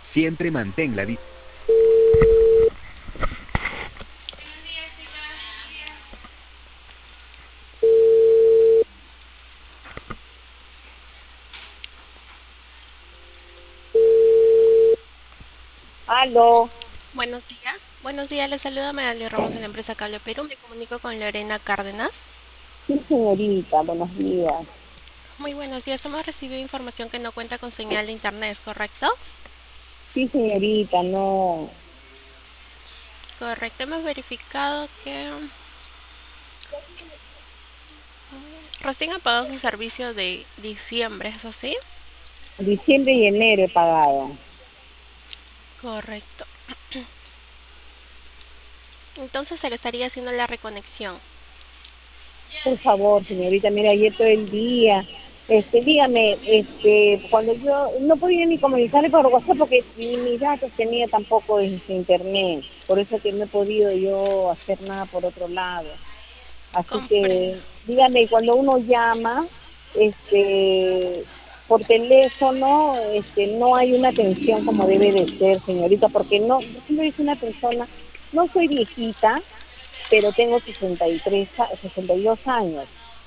Siempre mantén la distancia. Aló, Buenos días, les saluda Magali Ramos de la empresa Cable Perú. Me comunico con Lorena Cárdenas. sí señorita, buenos días. Muy buenos días, hemos recibido información que no cuenta con señal de internet, ¿es correcto? Sí señorita, no, Correcto, hemos verificado que recién ha pagado su servicio de diciembre, ¿es así? diciembre y enero he pagado. Correcto. Entonces se le estaría haciendo la reconexión. Por favor, señorita, mira, ayer todo el día, dígame, cuando yo no podía ni comunicarme por WhatsApp porque ni mis datos tenía tampoco internet, por eso que no he podido yo hacer nada por otro lado. Así Comprendo. que, dígame, cuando uno llama, por teléfono, no hay una atención como debe de ser, señorita, porque no, yo siempre soy una persona, no soy viejita, pero tengo 62 años.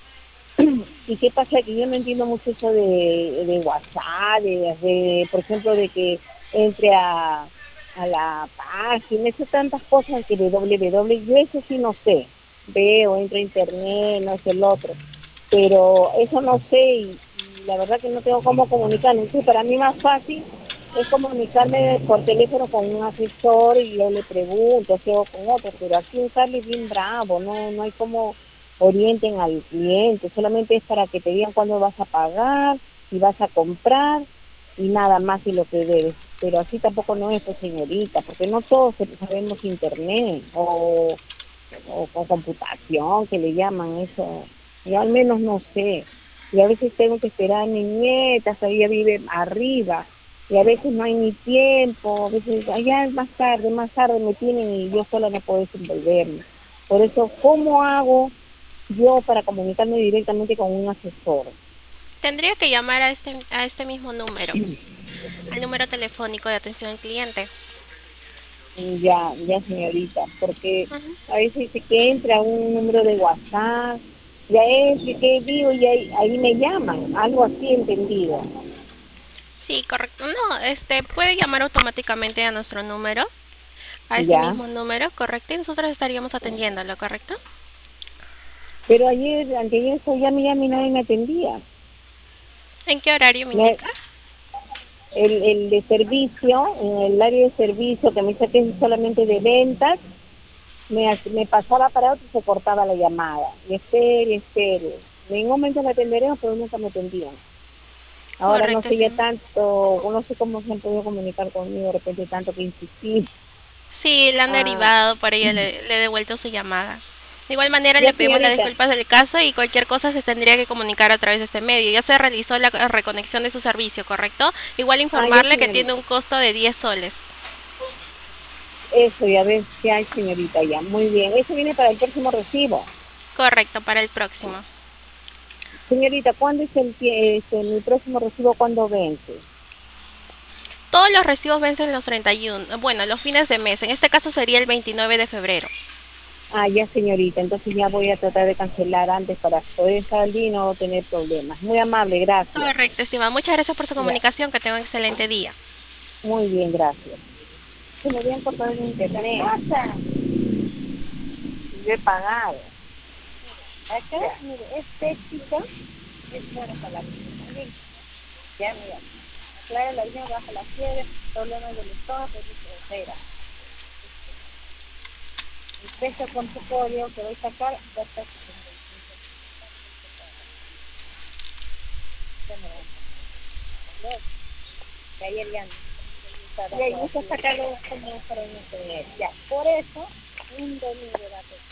¿Y qué pasa? Que yo no entiendo mucho eso de WhatsApp, por ejemplo, de que entre a la página, eso tantas cosas que de www, yo eso sí no sé. Veo, entro a internet, no sé el otro. Pero eso no sé y la verdad que no tengo cómo comunicarme. Entonces, para mí más fácil es comunicarme por teléfono con un asesor y yo le pregunto, si hago con otro, pero aquí un cable es bien bravo, no hay como orienten al cliente, solamente es para que te digan cuándo vas a pagar, si vas a comprar y nada más y lo que debes. Pero así tampoco no es, pues señorita, porque no todos sabemos internet o con computación, que le llaman eso. Yo al menos no sé. Y a veces tengo que esperar a mi nieta, todavía vive arriba, y a veces no hay ni tiempo, a veces allá más tarde me tienen y yo sola no puedo desenvolverme. Por eso, ¿cómo hago yo para comunicarme directamente con un asesor? Tendría que llamar a este mismo número, al número telefónico de atención al cliente. Ya, ya señorita, porque Ujú. a veces dice que entra un número de WhatsApp, ya entre, que digo, y ahí me llaman, algo así entendido. Sí, correcto. No, puede llamar automáticamente a nuestro número, a ese Ya, mismo número, correcto, y nosotros estaríamos atendiéndolo, ¿correcto? pero ayer, anteayer, eso ya me llamé y nadie me atendía. ¿En qué horario me Me- indica? el de servicio, en el área de servicio que me dice que es solamente de ventas, me pasaba para otro y se cortaba la llamada. Y espere. En un momento me atenderemos, pero nunca me atendían. Ahora no Correcto, sé sí. ya tanto, no sé cómo se han podido comunicar conmigo, de repente tanto que insistí. Sí, le han Ah, derivado, por ello le he devuelto su llamada. De igual manera ya le pedimos las señorita, disculpas del caso y cualquier cosa se tendría que comunicar a través de este medio. Ya se realizó la reconexión de su servicio, ¿correcto? Igual ya informarle que tiene señorita. un costo de 10 soles. Eso, ya ves que hay señorita ya. Muy bien, eso viene para el próximo recibo. Correcto, para el próximo. Señorita, ¿cuándo es mi próximo recibo, cuándo vence? Todos los recibos vencen los 31, bueno, los fines de mes. En este caso sería el 29 de febrero. Ya señorita, entonces ya voy a tratar de cancelar antes para poder estar al día y no tener problemas. Muy amable, gracias. Correcto, estimada. Muchas gracias por su Ya, comunicación. Que tenga un excelente día. muy bien, gracias. Se me habían cortado el internet. ¿Qué pasa? Yo he pagado. Acá, mire, este chico es bueno para la vida. Ya, mira, aclara la línea, baja la fiebre, problemas del estómago, etcétera. El precio con tu polio que voy a sacar va a estar 75. Que ayer ya no. Y ahí gusta sacarlo como para no tener. Ya, por eso, un domingo de la